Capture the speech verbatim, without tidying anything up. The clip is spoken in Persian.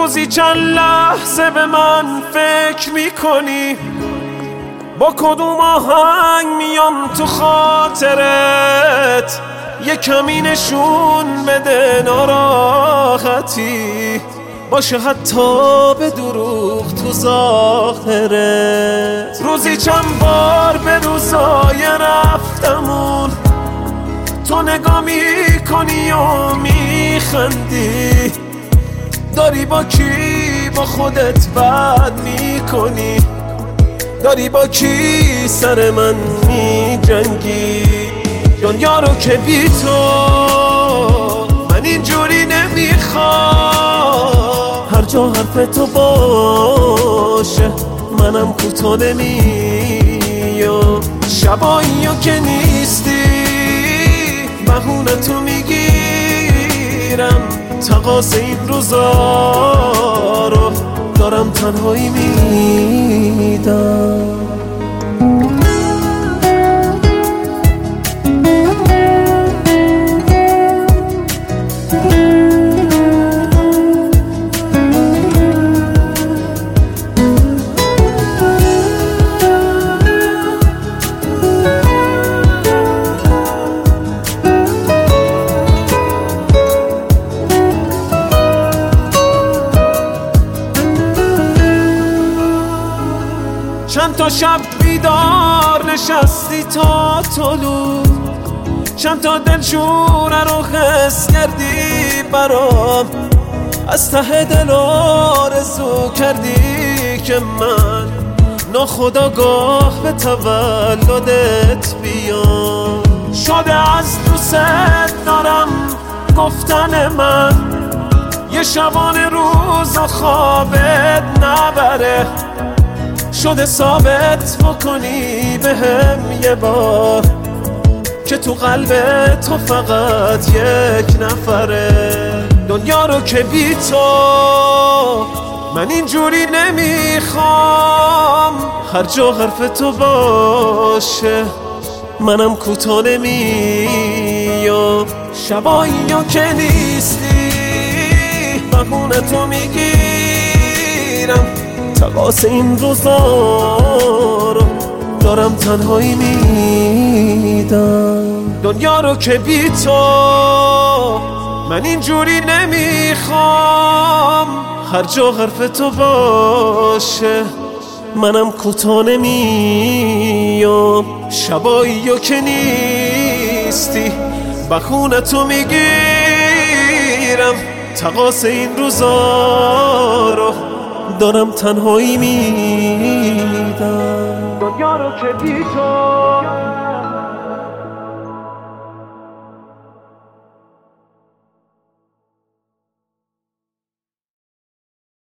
روزی چند لحظه به من فکر میکنی با کدوم آهنگ میام تو خاطرت، یه کمی نشون بده ناراحتی باشه حتی به دروغ تو ظاهرت. روزی چند بار به روزای رفتمون تو نگاه میکنی و میخندی، داری با کی با خودت بد میکنی، داری با کی سر من میجنگی. دنیا رو که بی تو من اینجوری نمیخوام، هر جا حرف تو باشه منم کوتاه نمیام. شبایی که نیستی بهونه تو میگیرم، تقاص این روزا رو دارم تنهایی میدم. چند تا شب بیدار نشستی تا طلوع، چند تا دلشوره رو حس کردی برام، از ته دل آرزو کردی که من ناخودآگاه به تولدت بیام. شده از دوست دارم گفتن من یه شبانه روز و خوابت نبره، شده ثابت بکنی به هم یه بار که تو قلب تو فقط یک نفره. دنیا رو که بی تو من اینجوری نمیخوام، هر جا حرف تو باشه منم کوتاه نمیام. شبایی که نیستی بهونه تو میگیرم، تقاص این روزا رو دارم تنهایی میدم. دنیا رو که بی تو من اینجوری نمیخوام، هر جا حرف تو باشه منم کوتاه نمیام. شبایی که نیستی بخونه تو میگیرم، تقاص این روزا رو دارم تنهایی میدم. دنیا رو که بی تو